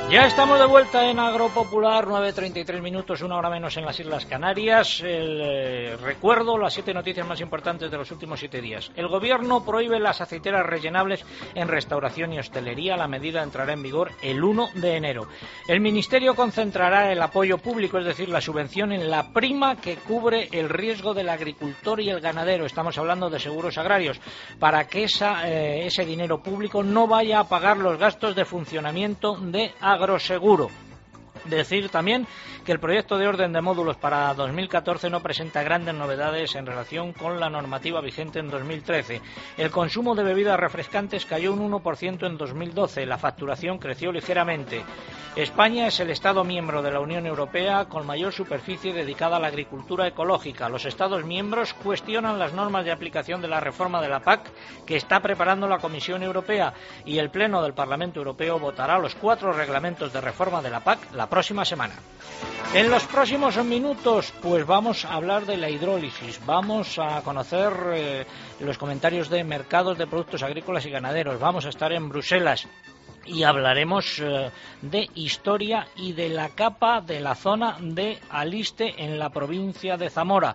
Ya estamos de vuelta en Agropopular, 9:33 minutos, una hora menos en las Islas Canarias. Recuerdo las 7 noticias más importantes de los últimos 7 días. El Gobierno prohíbe las aceiteras rellenables en restauración y hostelería. La medida entrará en vigor el 1 de enero. El Ministerio concentrará el apoyo público, es decir, la subvención, en la prima que cubre el riesgo del agricultor y el ganadero. Estamos hablando de seguros agrarios, para que ese dinero público no vaya a pagar los gastos de funcionamiento de agroseguro. Decir también que el proyecto de orden de módulos para 2014 no presenta grandes novedades en relación con la normativa vigente en 2013. El consumo de bebidas refrescantes cayó un 1% en 2012. La facturación creció ligeramente. España es el Estado miembro de la Unión Europea con mayor superficie dedicada a la agricultura ecológica. Los Estados miembros cuestionan las normas de aplicación de la reforma de la PAC que está preparando la Comisión Europea, y el Pleno del Parlamento Europeo votará los 4 reglamentos de reforma de la PAC la próxima semana. En los próximos minutos, pues vamos a hablar de la hidrólisis, vamos a conocer los comentarios de mercados de productos agrícolas y ganaderos, vamos a estar en Bruselas y hablaremos de historia y de la capa de la zona de Aliste en la provincia de Zamora.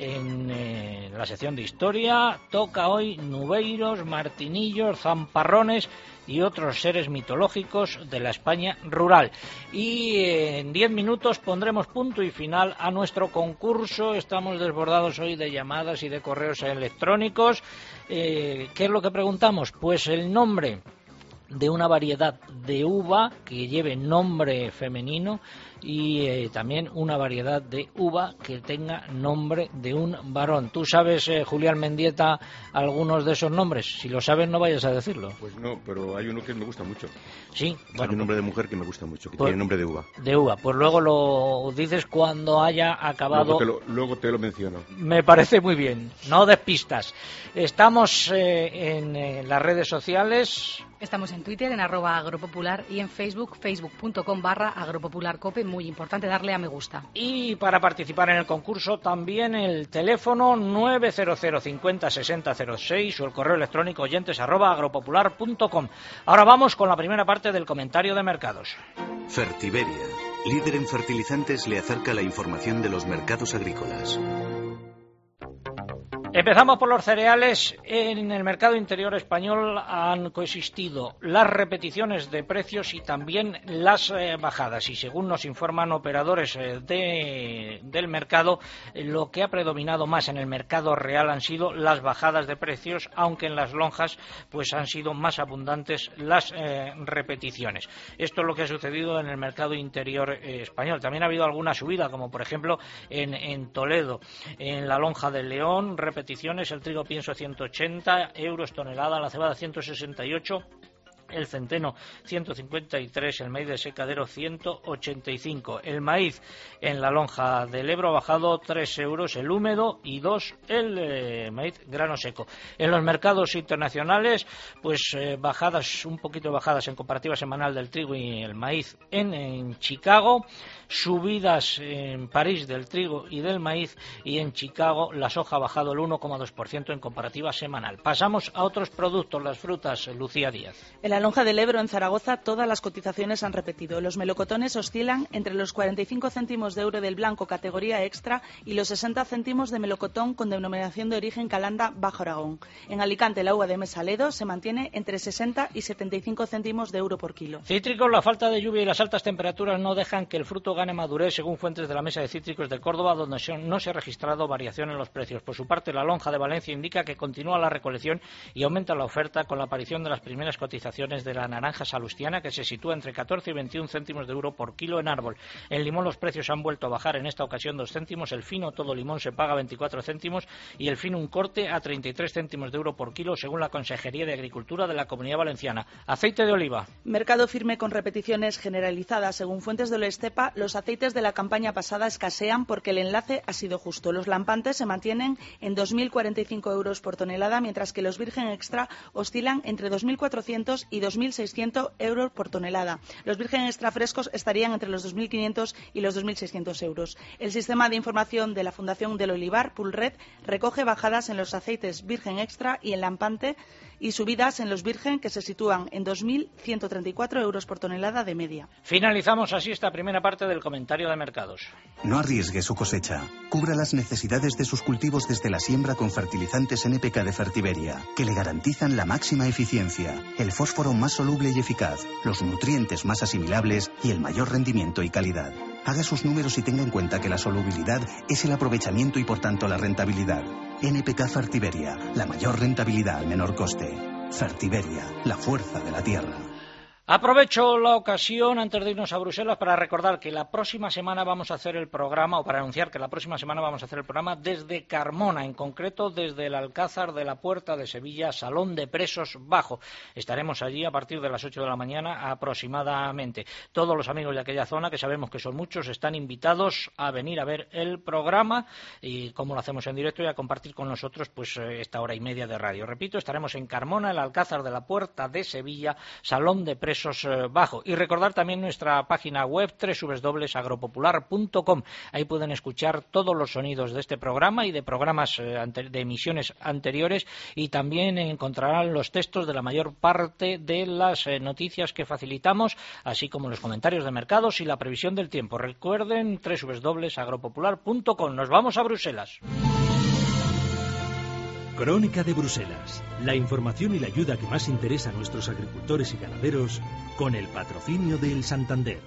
En la sección de historia toca hoy nubeiros, martinillos, zamparrones y otros seres mitológicos de la España rural. Y en 10 minutos pondremos punto y final a nuestro concurso. Estamos desbordados hoy de llamadas y de correos electrónicos. ¿Qué es lo que preguntamos? Pues el nombre de una variedad de uva que lleve nombre femenino y también una variedad de uva que tenga nombre de un varón. ¿Tú sabes, Julián Mendieta, algunos de esos nombres? Si lo sabes, no vayas a decirlo. Pues no, pero hay uno que me gusta mucho. Sí, bueno, hay un nombre de mujer que me gusta mucho, que tiene nombre de uva. De uva, pues luego lo dices cuando haya acabado. Luego te lo menciono. Me parece muy bien, no despistas. Estamos en las redes sociales. Estamos en Twitter, en @agropopular, y en Facebook, facebook.com/agropopularcope. Muy importante darle a me gusta. Y para participar en el concurso también el teléfono 900 50 60 06 o el correo electrónico oyentes@agropopular.com. Ahora vamos con la primera parte del comentario de mercados. Fertiberia, líder en fertilizantes, le acerca la información de los mercados agrícolas. Empezamos por los cereales. En el mercado interior español han coexistido las repeticiones de precios y también las bajadas, y según nos informan operadores del mercado, lo que ha predominado más en el mercado real han sido las bajadas de precios, aunque en las lonjas pues han sido más abundantes las repeticiones. Esto es lo que ha sucedido en el mercado interior español. También ha habido alguna subida, como por ejemplo en Toledo, en la lonja de León, repeticiones, el trigo pienso 180 euros tonelada, la cebada 168, el centeno 153, el maíz de secadero 185. El maíz en la lonja del Ebro ha bajado 3 euros el húmedo y 2 el maíz grano seco. En los mercados internacionales, pues bajadas, un poquito bajadas en comparativa semanal del trigo y el maíz en Chicago, subidas en París del trigo y del maíz, y en Chicago la soja ha bajado el 1,2% en comparativa semanal. Pasamos a otros productos, las frutas, Lucía Díaz. En la lonja del Ebro, en Zaragoza, todas las cotizaciones han repetido. Los melocotones oscilan entre los 45 céntimos de euro del blanco categoría extra y los 60 céntimos de melocotón con denominación de origen Calanda Bajo Aragón. En Alicante, la uva de Mesaledo se mantiene entre 60 y 75 céntimos de euro por kilo. Cítricos, la falta de lluvia y las altas temperaturas no dejan que el fruto gane madurez, según fuentes de la Mesa de Cítricos de Córdoba, donde no se ha registrado variación en los precios. Por su parte, la lonja de Valencia indica que continúa la recolección y aumenta la oferta, con la aparición de las primeras cotizaciones de la naranja salustiana, que se sitúa entre 14 y 21 céntimos de euro por kilo en árbol. En limón los precios han vuelto a bajar, en esta ocasión 2 céntimos, el fino todo limón se paga 24 céntimos y el fino un corte a 33 céntimos de euro por kilo, según la Consejería de Agricultura de la Comunidad Valenciana. Aceite de oliva. Mercado firme con repeticiones generalizadas. Según fuentes de Olestepa, los aceites de la campaña pasada escasean porque el enlace ha sido justo. Los lampantes se mantienen en 2.045 euros por tonelada, mientras que los virgen extra oscilan entre 2.400 y 2.600 euros por tonelada. Los virgen extra frescos estarían entre los 2.500 y los 2.600 euros. El sistema de información de la Fundación del Olivar, Pulred, recoge bajadas en los aceites virgen extra y en lampante y subidas en los virgen que se sitúan en 2.134 euros por tonelada de media. Finalizamos así esta primera parte del comentario de mercados. No arriesgue su cosecha. Cubra las necesidades de sus cultivos desde la siembra con fertilizantes NPK de Fertiberia, que le garantizan la máxima eficiencia, el fósforo más soluble y eficaz, los nutrientes más asimilables y el mayor rendimiento y calidad. Haga sus números y tenga en cuenta que la solubilidad es el aprovechamiento y por tanto la rentabilidad. NPK Fertiberia, la mayor rentabilidad al menor coste. Fertiberia, la fuerza de la tierra. Aprovecho la ocasión antes de irnos a Bruselas para recordar que la próxima semana vamos a hacer el programa, o para anunciar que la próxima semana vamos a hacer el programa desde Carmona, en concreto desde el Alcázar de la Puerta de Sevilla, Salón de Presos Bajo. Estaremos allí a partir de las 8 de la mañana aproximadamente. Todos los amigos de aquella zona, que sabemos que son muchos, están invitados a venir a ver el programa y como lo hacemos en directo y a compartir con nosotros pues esta hora y media de radio. Repito, estaremos en Carmona, el Alcázar de la Puerta de Sevilla, Salón de Presos Bajo. Y recordar también nuestra página web www.agropopular.com. Ahí pueden escuchar todos los sonidos de este programa y de programas de emisiones anteriores, y también encontrarán los textos de la mayor parte de las noticias que facilitamos, así como los comentarios de mercados y la previsión del tiempo. Recuerden www.agropopular.com. Nos vamos a Bruselas. Crónica de Bruselas, la información y la ayuda que más interesa a nuestros agricultores y ganaderos, con el patrocinio del Santander.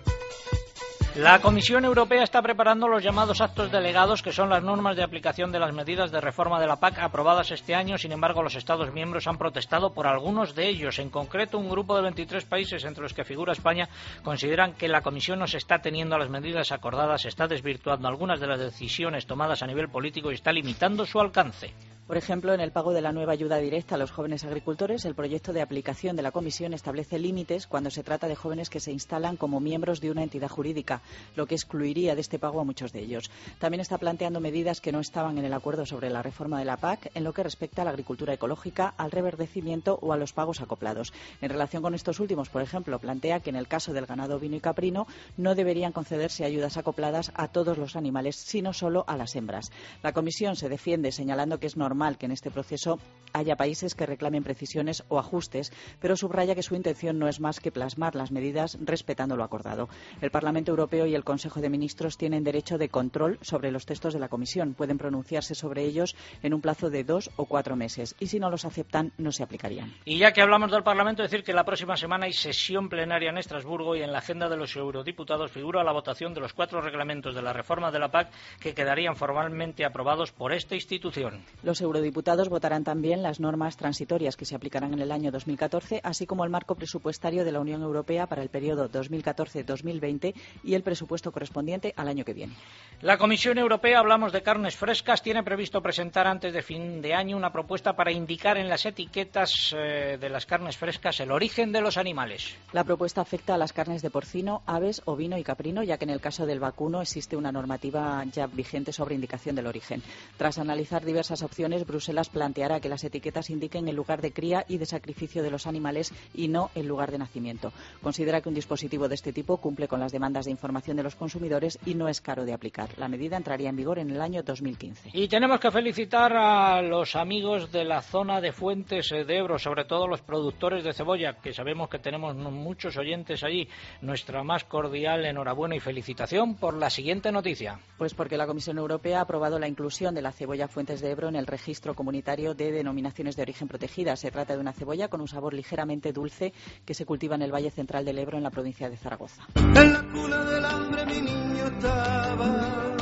La Comisión Europea está preparando los llamados actos delegados, que son las normas de aplicación de las medidas de reforma de la PAC aprobadas este año. Sin embargo, los Estados miembros han protestado por algunos de ellos. En concreto, un grupo de 23 países, entre los que figura España, consideran que la Comisión no se está ateniendo a las medidas acordadas, está desvirtuando algunas de las decisiones tomadas a nivel político y está limitando su alcance. Por ejemplo, en el pago de la nueva ayuda directa a los jóvenes agricultores, el proyecto de aplicación de la Comisión establece límites cuando se trata de jóvenes que se instalan como miembros de una entidad jurídica, lo que excluiría de este pago a muchos de ellos. También está planteando medidas que no estaban en el acuerdo sobre la reforma de la PAC en lo que respecta a la agricultura ecológica, al reverdecimiento o a los pagos acoplados. En relación con estos últimos, por ejemplo, plantea que en el caso del ganado ovino y caprino no deberían concederse ayudas acopladas a todos los animales, sino solo a las hembras. La Comisión se defiende señalando que es normal que en este proceso haya países que reclamen precisiones o ajustes, pero subraya que su intención no es más que plasmar las medidas respetando lo acordado. El Parlamento Europeo y el Consejo de Ministros tienen derecho de control sobre los textos de la Comisión. Pueden pronunciarse sobre ellos en un plazo de 2 o 4 meses y si no los aceptan no se aplicarían. Y ya que hablamos del Parlamento, decir que la próxima semana hay sesión plenaria en Estrasburgo y en la agenda de los eurodiputados figura la votación de los 4 reglamentos de la reforma de la PAC que quedarían formalmente aprobados por esta institución. Los eurodiputados votarán también las normas transitorias que se aplicarán en el año 2014, así como el marco presupuestario de la Unión Europea para el periodo 2014-2020 y el presupuesto correspondiente al año que viene. La Comisión Europea, hablamos de carnes frescas, tiene previsto presentar antes de fin de año una propuesta para indicar en las etiquetas de las carnes frescas el origen de los animales. La propuesta afecta a las carnes de porcino, aves, ovino y caprino, ya que en el caso del vacuno existe una normativa ya vigente sobre indicación del origen. Tras analizar diversas opciones, Bruselas planteará que las etiquetas indiquen el lugar de cría y de sacrificio de los animales y no el lugar de nacimiento. Considera que un dispositivo de este tipo cumple con las demandas de información de los consumidores y no es caro de aplicar. La medida entraría en vigor en el año 2015. Y tenemos que felicitar a los amigos de la zona de Fuentes de Ebro, sobre todo los productores de cebolla, que sabemos que tenemos muchos oyentes allí. Nuestra más cordial enhorabuena y felicitación por la siguiente noticia. Pues porque la Comisión Europea ha aprobado la inclusión de la cebolla Fuentes de Ebro en el registro comunitario de denominaciones de origen protegidas. Se trata de una cebolla con un sabor ligeramente dulce que se cultiva en el Valle Central del Ebro, en la provincia de Zaragoza. En la cuna del hambre mi niño estaba,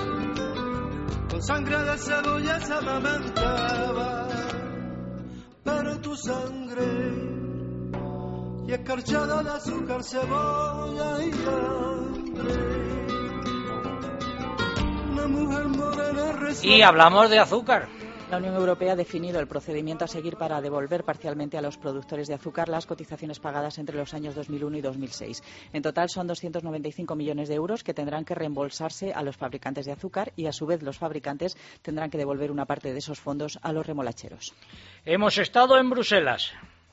con sangre de cebolla se amamantaba, pero tu sangre y escarchada de azúcar, cebolla y hambre. Una mujer morena resuelta. Y hablamos de azúcar. La Unión Europea ha definido el procedimiento a seguir para devolver parcialmente a los productores de azúcar las cotizaciones pagadas entre los años 2001 y 2006. En total son 295 millones de euros que tendrán que reembolsarse a los fabricantes de azúcar y, a su vez, los fabricantes tendrán que devolver una parte de esos fondos a los remolacheros. Hemos estado en Bruselas.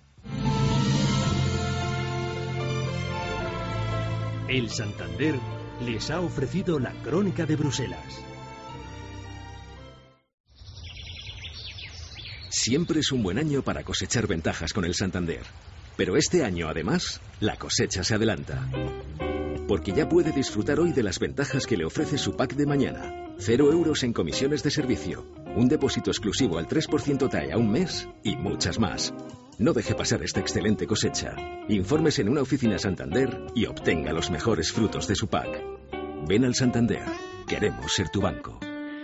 El Santander les ha ofrecido la Crónica de Bruselas. Siempre es un buen año para cosechar ventajas con el Santander. Pero este año, además, la cosecha se adelanta. Porque ya puede disfrutar hoy de las ventajas que le ofrece su pack de mañana. 0 euros en comisiones de servicio, un depósito exclusivo al 3% TAE a un mes y muchas más. No deje pasar esta excelente cosecha. Infórmese en una oficina Santander y obtenga los mejores frutos de su pack. Ven al Santander. Queremos ser tu banco.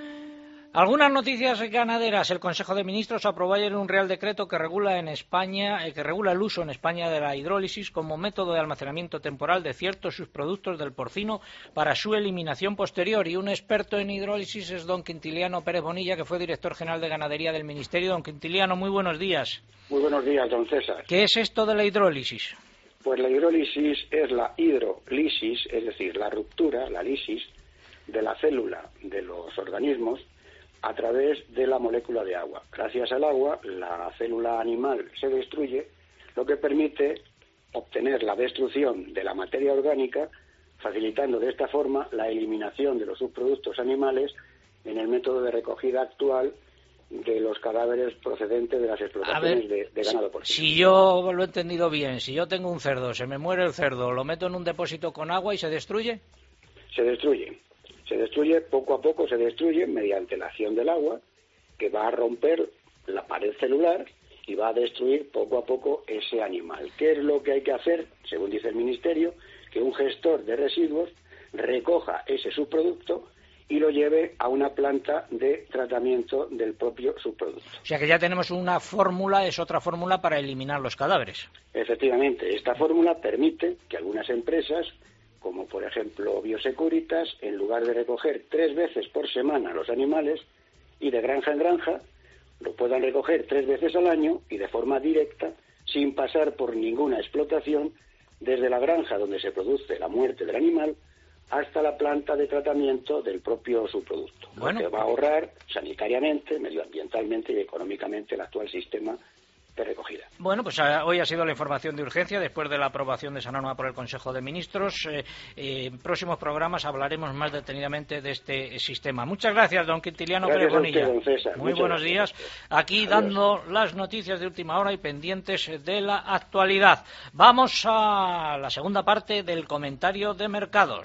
Algunas noticias ganaderas. El Consejo de Ministros aprobó ayer un Real Decreto que regula en España, que regula el uso en España de la hidrólisis como método de almacenamiento temporal de ciertos subproductos del porcino para su eliminación posterior. Y un experto en hidrólisis es don Quintiliano Pérez Bonilla, que fue director general de Ganadería del Ministerio. Don Quintiliano, muy buenos días. Muy buenos días, don César. ¿Qué es esto de la hidrólisis? Pues la hidrólisis es la hidrolisis, es decir, la ruptura, la lisis de la célula de los organismos a través de la molécula de agua. Gracias al agua, la célula animal se destruye, lo que permite obtener la destrucción de la materia orgánica, facilitando de esta forma la eliminación de los subproductos animales en el método de recogida actual de los cadáveres procedentes de las explotaciones de ganado porcino. Si yo lo he entendido bien, si yo tengo un cerdo, se me muere el cerdo, lo meto en un depósito con agua y se destruye. Se destruye. Se destruye, poco a poco se destruye mediante la acción del agua, que va a romper la pared celular y va a destruir poco a poco ese animal. ¿Qué es lo que hay que hacer? Según dice el Ministerio, que un gestor de residuos recoja ese subproducto y lo lleve a una planta de tratamiento del propio subproducto. O sea que ya tenemos una fórmula, es otra fórmula para eliminar los cadáveres. Efectivamente, esta fórmula permite que algunas empresas, como por ejemplo Biosecuritas, en lugar de recoger 3 veces por semana los animales y de granja en granja, lo puedan recoger 3 veces al año y de forma directa, sin pasar por ninguna explotación, desde la granja donde se produce la muerte del animal hasta la planta de tratamiento del propio subproducto. Bueno, lo que va a ahorrar sanitariamente, medioambientalmente y económicamente el actual sistema de recogida. Bueno, pues hoy ha sido la información de urgencia después de la aprobación de esa norma por el Consejo de Ministros. En próximos programas hablaremos más detenidamente de este sistema. Muchas gracias, don Quintiliano Pérez Bonilla. Don César. Muy buenos días. Aquí dando las noticias de última hora y pendientes de la actualidad. Vamos a la segunda parte del comentario de mercados.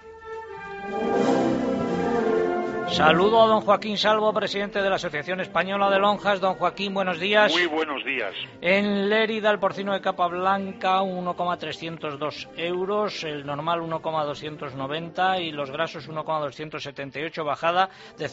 Saludo a don Joaquín Salvo, presidente de la Asociación Española de Lonjas. Don Joaquín, buenos días. Muy buenos días. En Lérida, el porcino de capa blanca, 1,302 euros, el normal 1,290 y los grasos 1,278, bajada de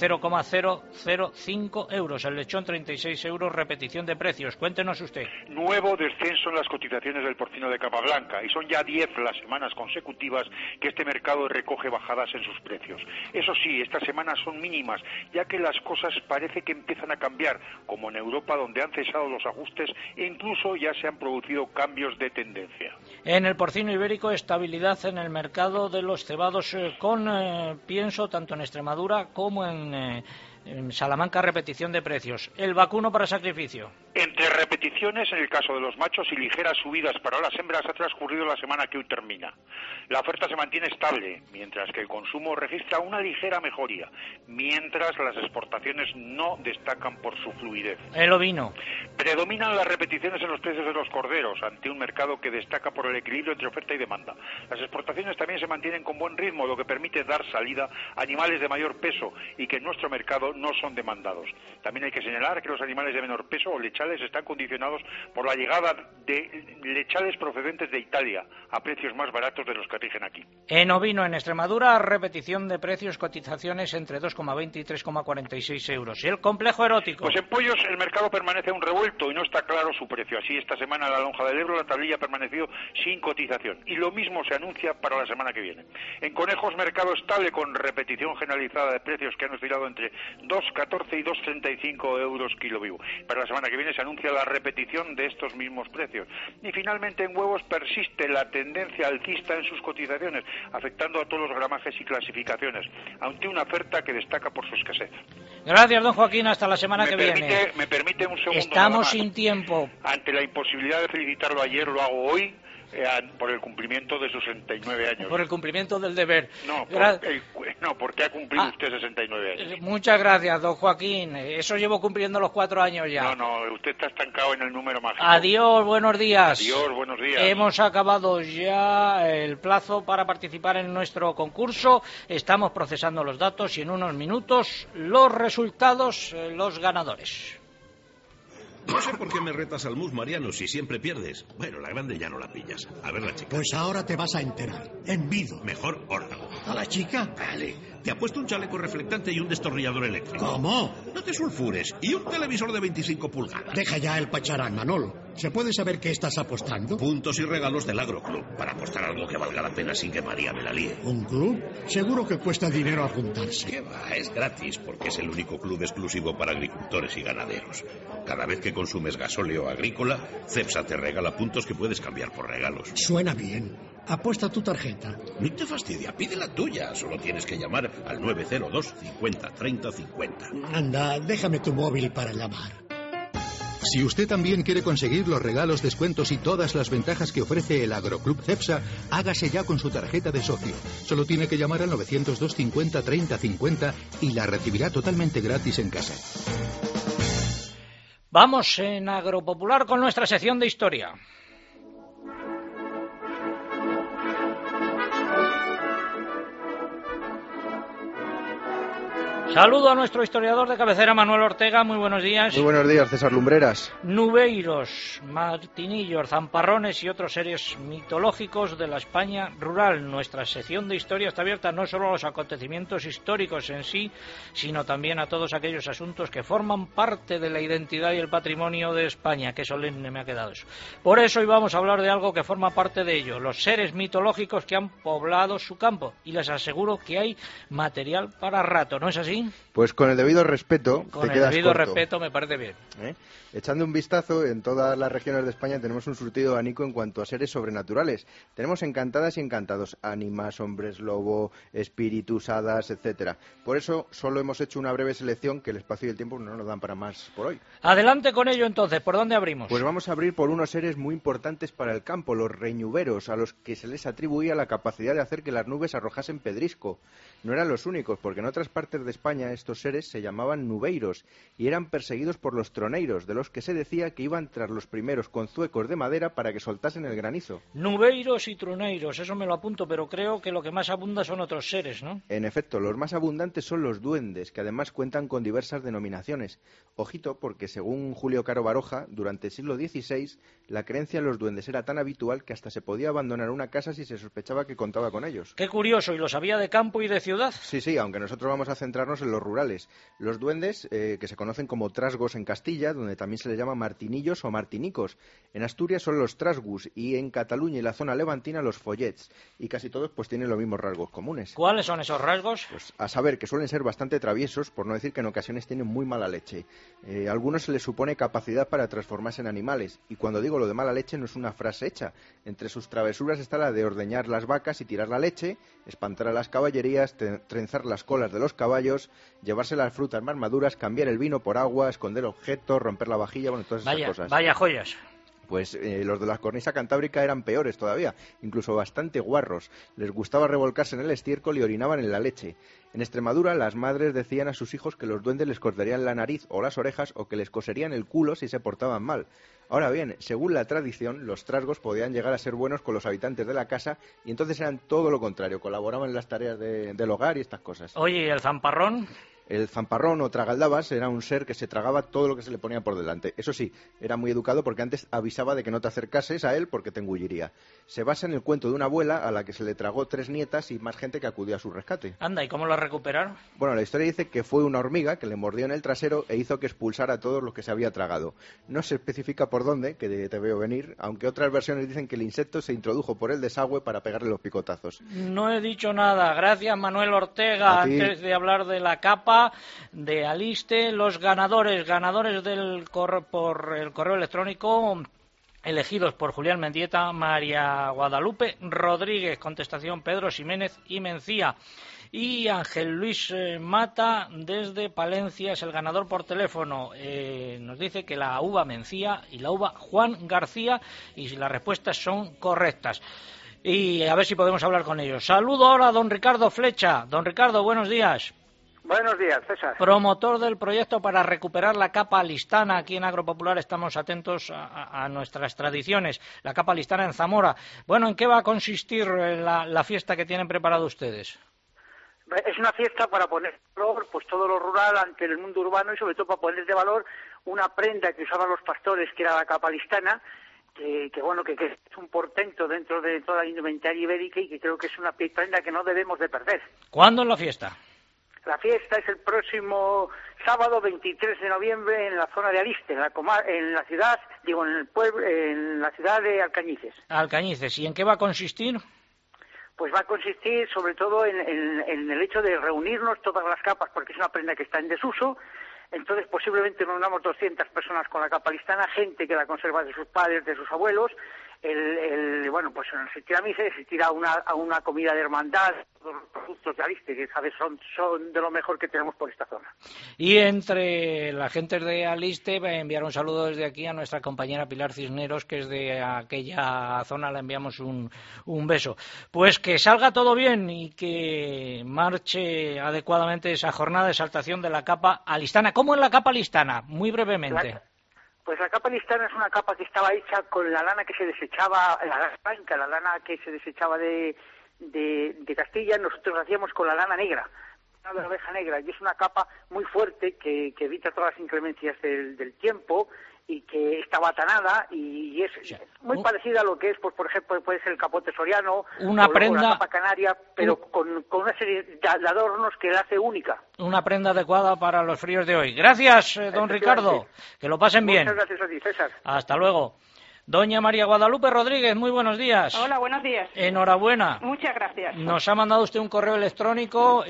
0,005 euros. El lechón 36 euros, repetición de precios. Cuéntenos usted. Nuevo descenso en las cotizaciones del porcino de capa blanca y son ya 10 las semanas consecutivas que este mercado recoge bajadas en sus precios. Eso sí, estas semanas son mínimas, ya que las cosas parece que empiezan a cambiar, como en Europa, donde han cesado los ajustes e incluso ya se han producido cambios de tendencia. En el porcino ibérico, estabilidad en el mercado de los cebados con pienso tanto en Extremadura como en Salamanca, repetición de precios. El vacuno para sacrificio. Entre repeticiones en el caso de los machos y ligeras subidas para las hembras ha transcurrido la semana que hoy termina. La oferta se mantiene estable, mientras que el consumo registra una ligera mejoría, mientras las exportaciones no destacan por su fluidez. El ovino. Predominan las repeticiones en los precios de los corderos, ante un mercado que destaca por el equilibrio entre oferta y demanda. Las exportaciones también se mantienen con buen ritmo, lo que permite dar salida a animales de mayor peso y que en nuestro mercado no son demandados. También hay que señalar que los animales de menor peso o lechales están condicionados por la llegada de lechales procedentes de Italia a precios más baratos de los que rigen aquí. En ovino, en Extremadura, repetición de precios, cotizaciones entre 2,20 y 3,46 euros. ¿Y el complejo erótico? Pues en pollos el mercado permanece un revuelto y no está claro su precio. Así, esta semana en la lonja del Ebro la tablilla ha permanecido sin cotización y lo mismo se anuncia para la semana que viene. En conejos, mercado estable con repetición generalizada de precios que han oscilado entre 2,14 y 2,35 euros kilo vivo. Para la semana que viene se anuncia la repetición de estos mismos precios. Y finalmente en huevos persiste la tendencia alcista en sus cotizaciones, afectando a todos los gramajes y clasificaciones, ante una oferta que destaca por su escasez. Gracias, don Joaquín, hasta la semana que viene. Me permite un segundo. Estamos sin tiempo. Ante la imposibilidad de felicitarlo ayer, lo hago hoy. por el cumplimiento de sus 69 años. Por el cumplimiento del deber. No, porque ha cumplido usted 69 años. Muchas gracias, don Joaquín. Eso llevo cumpliendo los 4 años ya. No, usted está estancado en el número mágico. Adiós, buenos días. Adiós, buenos días. Hemos acabado ya el plazo para participar en nuestro concurso. Estamos procesando los datos y en unos minutos los resultados, los ganadores. No sé por qué me retas al mus, Mariano, si siempre pierdes. Bueno, la grande ya no la pillas. A ver la chica. Pues ahora te vas a enterar. En vido. Mejor órdago. ¿A la chica? Vale. Te ha puesto un chaleco reflectante y un destornillador eléctrico. ¿Cómo? No te sulfures. Y un televisor de 25 pulgadas. Deja ya el pacharán, Manolo. ¿Se puede saber qué estás apostando? Puntos y regalos del Agroclub. Para apostar algo que valga la pena sin que María me la líe. ¿Un club? Seguro que cuesta dinero apuntarse. ¿Qué va? Es gratis, porque es el único club exclusivo para agricultores y ganaderos. Cada vez que consumes gasóleo agrícola, Cepsa te regala puntos que puedes cambiar por regalos. Suena bien. Apuesta tu tarjeta. No te fastidia, pide la tuya. Solo tienes que llamar al 902 50 30 50. Anda, déjame tu móvil para llamar. Si usted también quiere conseguir los regalos, descuentos y todas las ventajas que ofrece el Agroclub Cepsa, hágase ya con su tarjeta de socio. Solo tiene que llamar al 902 50 30 50 y la recibirá totalmente gratis en casa. Vamos en Agropopular con nuestra sección de historia. Saludo a nuestro historiador de cabecera, Manuel Ortega. Muy buenos días. Muy buenos días, César Lumbreras. Nubeiros, martinillos, zamparrones y otros seres mitológicos de la España rural. Nuestra sección de historia está abierta no solo a los acontecimientos históricos en sí, sino también a todos aquellos asuntos que forman parte de la identidad y el patrimonio de España. Qué solemne me ha quedado eso. Por eso hoy vamos a hablar de algo que forma parte de ello, los seres mitológicos que han poblado su campo. Y les aseguro que hay material para rato, ¿no es así? Pues con el debido respeto, con te quedas el debido corto. respeto me parece bien. Echando un vistazo, en todas las regiones de España tenemos un surtido anico en cuanto a seres sobrenaturales. Tenemos encantadas y encantados, ánimas, hombres lobo, espíritus, hadas, etcétera. Por eso solo hemos hecho una breve selección que el espacio y el tiempo no nos dan para más por hoy. Adelante con ello entonces, ¿por dónde abrimos? Pues vamos a abrir por unos seres muy importantes para el campo, los reñuveros, a los que se les atribuía la capacidad de hacer que las nubes arrojasen pedrisco. No eran los únicos, porque en otras partes de España estos seres se llamaban nubeiros y eran perseguidos por los troneiros, de los que se decía que iban tras los primeros con zuecos de madera para que soltasen el granizo. Nubeiros y troneiros, eso me lo apunto, pero creo que lo que más abunda son otros seres, ¿no? En efecto, los más abundantes son los duendes, que además cuentan con diversas denominaciones. Ojito, porque según Julio Caro Baroja, durante el siglo XVI, la creencia en los duendes era tan habitual que hasta se podía abandonar una casa si se sospechaba que contaba con ellos. Qué curioso, ¿y los había de campo y de ciudad? Sí, aunque nosotros vamos a centrarnos en los rurales. Los duendes, que se conocen como trasgos en Castilla, donde también se les llama martinillos o martinicos. En Asturias son los trasgus y en Cataluña y la zona levantina los follets. Y casi todos pues tienen los mismos rasgos comunes. ¿Cuáles son esos rasgos? Pues a saber que suelen ser bastante traviesos, por no decir que en ocasiones tienen muy mala leche. A algunos se les supone capacidad para transformarse en animales. Y cuando digo lo de mala leche no es una frase hecha. Entre sus travesuras está la de ordeñar las vacas y tirar la leche, espantar a las caballerías, trenzar las colas de los caballos, llevarse las frutas más maduras, cambiar el vino por agua, esconder objetos, romper la vajilla, bueno, todas esas cosas. Vaya joyas. Pues los de la cornisa cantábrica eran peores todavía, incluso bastante guarros. Les gustaba revolcarse en el estiércol y orinaban en la leche. En Extremadura, las madres decían a sus hijos que los duendes les cortarían la nariz o las orejas o que les coserían el culo si se portaban mal. Ahora bien, según la tradición, los trasgos podían llegar a ser buenos con los habitantes de la casa y entonces eran todo lo contrario, colaboraban en las tareas del hogar y estas cosas. Oye, ¿y el zamparrón? El zamparrón o tragaldabas era un ser que se tragaba todo lo que se le ponía por delante. Eso sí, era muy educado porque antes avisaba de que no te acercases a él porque te engulliría. Se basa en el cuento de una abuela a la que se le tragó 3 nietas y más gente que acudió a su rescate. Anda, ¿y cómo lo recuperaron? Bueno, la historia dice que fue una hormiga que le mordió en el trasero e hizo que expulsara a todos los que se había tragado. No se especifica por dónde, que te veo venir, aunque otras versiones dicen que el insecto se introdujo por el desagüe para pegarle los picotazos. No he dicho nada. Gracias, Manuel Ortega. Antes de hablar de la capa de Aliste, los ganadores por el correo electrónico elegidos por Julián Mendieta, María Guadalupe Rodríguez, contestación Pedro Ximénez y Mencía. Y Ángel Luis Mata, desde Palencia, es el ganador por teléfono. Nos dice que la uva Mencía y la uva Juan García, y si las respuestas son correctas. Y a ver si podemos hablar con ellos. Saludo ahora a don Ricardo Flecha. Don Ricardo, buenos días. Buenos días, César. Promotor del proyecto para recuperar la capa listana. Aquí en Agropopular estamos atentos a nuestras tradiciones. La capa listana en Zamora. Bueno, ¿en qué va a consistir la fiesta que tienen preparado ustedes? Es una fiesta para poner valor pues todo lo rural ante el mundo urbano y sobre todo para poner de valor una prenda que usaban los pastores, que era la capa listana, que es un portento dentro de toda la indumentaria ibérica y que creo que es una prenda que no debemos de perder. ¿Cuándo es la fiesta? La fiesta es el próximo sábado 23 de noviembre en la zona de Aliste, en la ciudad de Alcañices. Alcañices. ¿Y en qué va a consistir? Pues va a consistir sobre todo en el hecho de reunirnos todas las capas, porque es una prenda que está en desuso. Entonces posiblemente nos unamos 200 personas con la capa listana, gente que la conserva de sus padres, de sus abuelos. Pues se tira misa y se tira a una comida de hermandad, todos los productos de Aliste, que sabes son de lo mejor que tenemos por esta zona. Y entre la gente de Aliste, voy a enviar un saludo desde aquí a nuestra compañera Pilar Cisneros, que es de aquella zona, le enviamos un beso. Pues que salga todo bien y que marche adecuadamente esa jornada de exaltación de la capa alistana. ¿Cómo es la capa alistana? Muy brevemente. Pues la capa listana es una capa que estaba hecha con la lana que se desechaba, la lana blanca, la lana que se desechaba de Castilla. Nosotros hacíamos con la lana negra, de la oveja negra, y es una capa muy fuerte que evita todas las inclemencias del tiempo y que está batanada y es muy parecida a lo que es, pues por ejemplo, puede ser el capote soriano o la capa canaria, pero con una serie de adornos que la hace única. Una prenda adecuada para los fríos de hoy. Gracias, don Ricardo. Que lo pasen bien. Muchas gracias a ti, César. Hasta luego. Doña María Guadalupe Rodríguez, muy buenos días. Hola, buenos días. Enhorabuena. Muchas gracias. Nos ha mandado usted un correo electrónico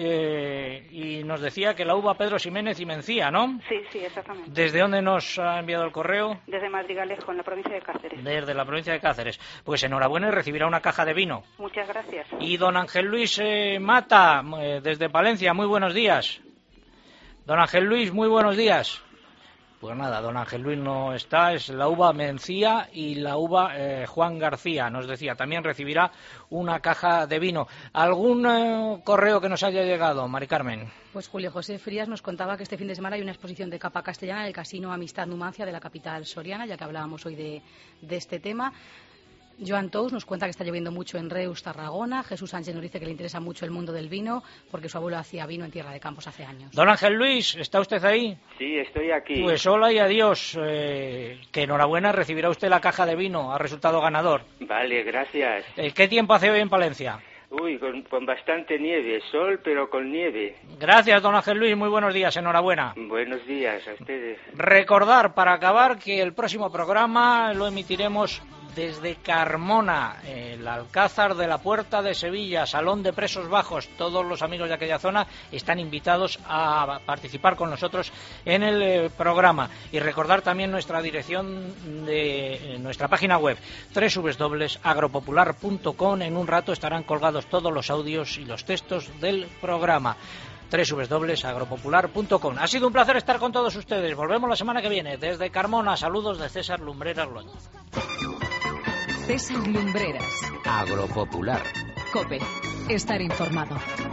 y nos decía que la uva Pedro Ximénez y Mencía, ¿no? Sí, exactamente. ¿Desde dónde nos ha enviado el correo? Desde Madrigalejo, en la provincia de Cáceres. Desde la provincia de Cáceres. Pues enhorabuena y recibirá una caja de vino. Muchas gracias. Y don Ángel Luis Mata, desde Palencia, muy buenos días. Don Ángel Luis, muy buenos días. Pues nada, don Ángel Luis no está, es la uva Mencía y la uva Juan García, nos decía. También recibirá una caja de vino. ¿Algún correo que nos haya llegado, Mari Carmen? Pues Julio José Frías nos contaba que este fin de semana hay una exposición de capa castellana en el Casino Amistad Numancia de la capital soriana, ya que hablábamos hoy de este tema. Joan Tous nos cuenta que está lloviendo mucho en Reus, Tarragona. Jesús Sánchez nos dice que le interesa mucho el mundo del vino porque su abuelo hacía vino en Tierra de Campos hace años. Don Ángel Luis, ¿está usted ahí? Sí, estoy aquí. Pues hola y adiós. Que enhorabuena, recibirá usted la caja de vino. Ha resultado ganador. Vale, gracias. ¿Qué tiempo hace hoy en Palencia? Uy, con bastante nieve, sol, pero con nieve. Gracias, don Ángel Luis, muy buenos días, enhorabuena. Buenos días a ustedes. Recordar, para acabar, que el próximo programa lo emitiremos desde Carmona, el Alcázar de la Puerta de Sevilla, Salón de Presos Bajos. Todos los amigos de aquella zona están invitados a participar con nosotros en el programa. Y recordar también nuestra dirección de nuestra página web, www.agropopular.com. En un rato estarán colgados todos los audios y los textos del programa. www.agropopular.com. Ha sido un placer estar con todos ustedes. Volvemos la semana que viene. Desde Carmona, saludos de César Lumbreras Loño. César Lumbreras. Agropopular. COPE. Estar informado.